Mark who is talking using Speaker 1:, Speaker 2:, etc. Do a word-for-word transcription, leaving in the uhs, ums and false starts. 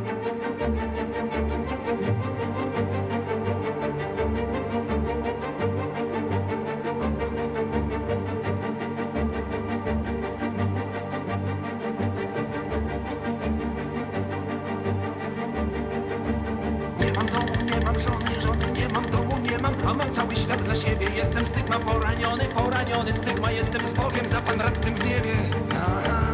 Speaker 1: A mam cały świat dla siebie. Jestem stygma poraniony, poraniony stygma. Jestem z Bogiem, za pan rad w tym gniewie. Aha.